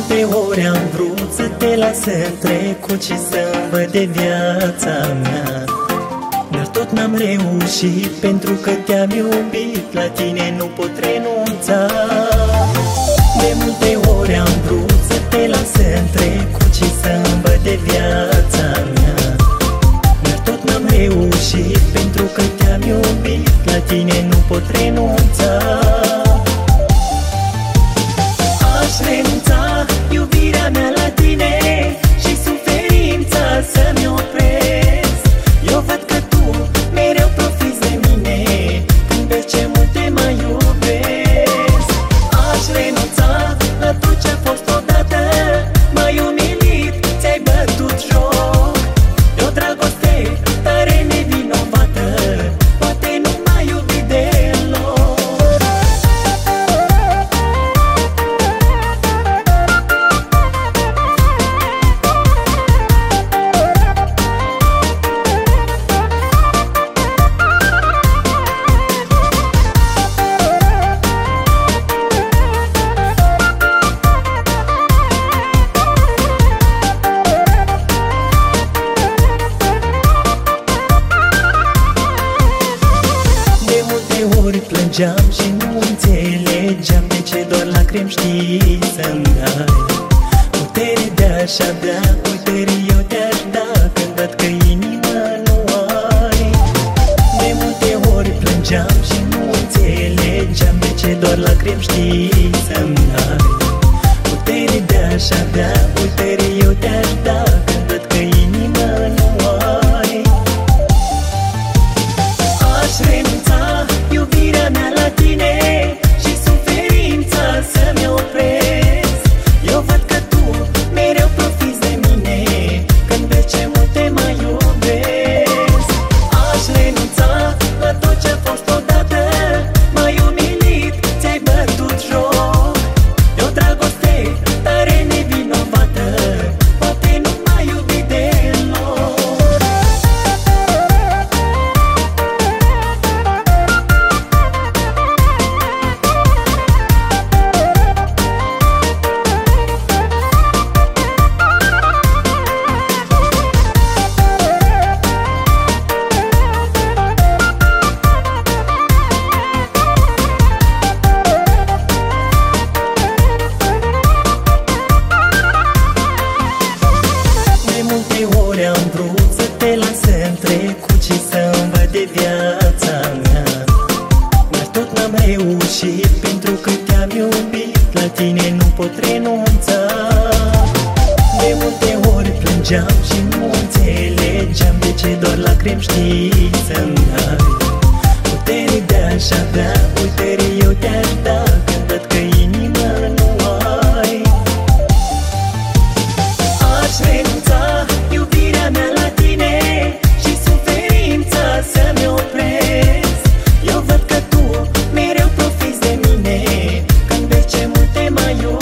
multe ori am vrut să te las în trecut și să-mi văd de viața mea, dar tot n-am reușit, pentru că te-am iubit, la tine nu pot renunța. De multe ori am vrut să te las în trecut și să-mi văd de viața mea, dar tot n-am reușit, pentru că te-am iubit, la tine nu pot renunța. Aș renunța iubirea mea la tine și suferința să-mi opresc. Eu văd că tu mereu profiți de mine când vezi ce mult te mai iubesc. Aș renunța la tot ce-a fost odată, m-ai umilit, ți-ai bătut joc de o dragoste tare nevinovată, poate nu m-ai iubit deloc. Plângeam și nu înțelegeam de ce doar lacrimi știi să-mi dai. Putere de-aș avea, putere eu te-aș da, când văd că inima nu ai. De multe ori plângeam și nu înțelegeam de ce doar lacrimi știi să-mi dai. Putere de-aș avea, putere eu te-aș da, când văd că inima nu ai. Aș renunța iubirea mea la tine și suferința să-mi opresc. Eu văd că tu mereu profiți de mine când vezi ce mult te mai iubesc. Aș renunța la tot ce-a fost odată, m-ai umilit, ți-ai bătut joc de o dragoste tare nevinovată, poate nu m-ai iubit deloc. Am vrut să te las în trecut și să-mi văd de viața mea, dar tot n-am reușit, pentru că te-am iubit, la tine nu pot renunța. De multe ori plângeam și nu înțelegeam de ce doar lacrimi știi să-mi dai. Putere de-aș avea, putere eu te-aș da, când văd că inima nu ai. Aș renunța iubirea mea la tine și suferința să-mi opresc. Eu văd că tu mereu profiți de mine când vezi ce mult te mai iubesc.